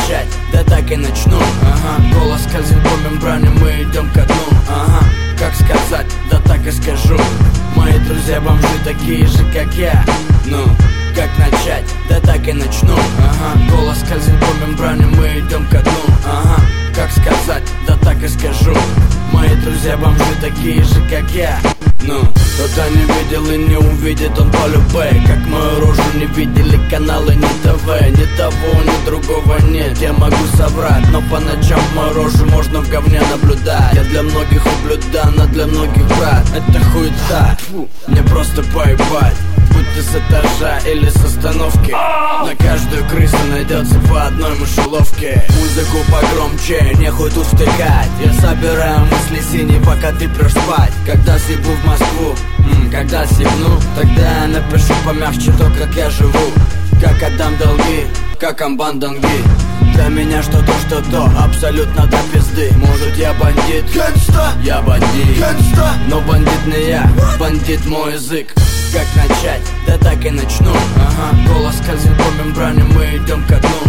начать? Да так и начну. Голос скользит по мембране, мы идем ко дну. Как сказать? Да так и скажу. Мои друзья бомжи такие же, как я. Ну, как начать? Да так и начну. Голос скользит по мембране, мы идем ко дну. Как сказать? Да так и скажу. Мои друзья бомжи такие же, как я. Ну, кто-то не видел и не увидит, он полюбе. Как мою рожу не видели каналы ни ТВ. Ни того, ни другого нет, я могу соврать. Но по ночам мою рожу можно в говне наблюдать. Я для многих ублюдан, а для многих брат. Это хуета, мне просто поебать. Будь ты с этажа или с остановки, на каждую крысу найдется по одной мышеловке. Музыку погромче, нехуй тут втыкать. Я собираю мысли синие, пока ты прешь спать. Когда съебу в Москву, когда съебну, тогда я напишу помягче то, как я живу. Как отдам долги, как амбанданги. Для меня что-то, что-то, абсолютно до пизды. Может я бандит, я бандит, но бандит не я, бандит мой язык. Как начать? Да так и начну. Голос скользит по мембране, мы идем ко дну.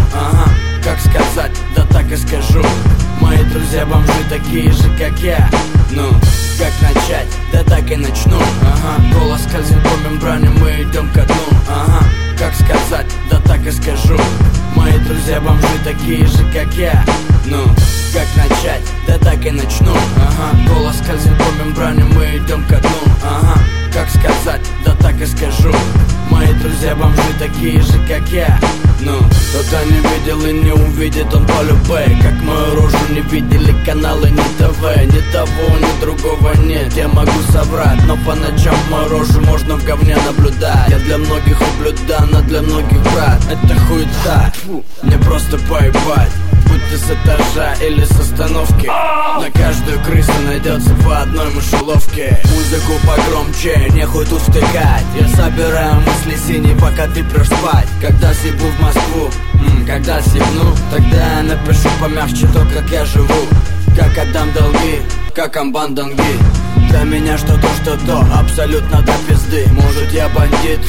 Как сказать? Да так и скажу. Мои друзья бомжи такие же, как я. Ну, как начать? Да так и начну. Голос скользит по мембране, мы идем ко дну. Как сказать? Да так и скажу. Мои друзья бомжи такие же, как я. Ну, как начать? Да так и начну. Голос скользит по мембране, мы идем ко дну. Как сказать? Да так и скажу. Мои друзья бомжи такие же, как я. Ну, кто-то не видел и не увидит, он полюбе. Как мою рожу не видели каналы ни ТВ. Ни того, ни другого нет, я могу соврать. Но по ночам мою рожу можно в говне наблюдать. Я для многих ублюдан, а для многих брат. Это хуета, мне просто поебать. Будь ты с этажа или с остановки, на каждую крысу найдется по одной мышеловке. Музыку погромче, нехуй тут втыкать. Я собираю мысли синие, пока ты прешь спать. Когда съебу в Москву, когда съебну, тогда я напишу помягче то, как я живу. Как отдам долги, как амбанданги. Для меня что-то, что-то, абсолютно до пизды. Может я бандит,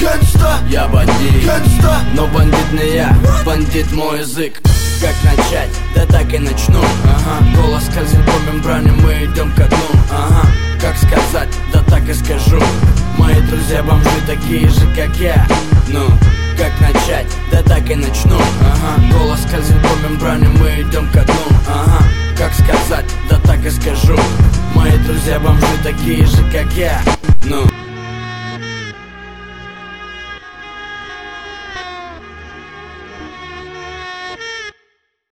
я бандит, но бандит не я, бандит мой язык. Как начать? Да так и начну. Голос скользит по мембране, мы идем ко дну. Как сказать? Да так и скажу. Мои друзья бомжи такие же, как я. Ну, как начать? Да так и начну. Голос скользит по мембране, мы идем ко дну. Как сказать? Да так и скажу. Мои друзья бомжи такие же, как я. Ну.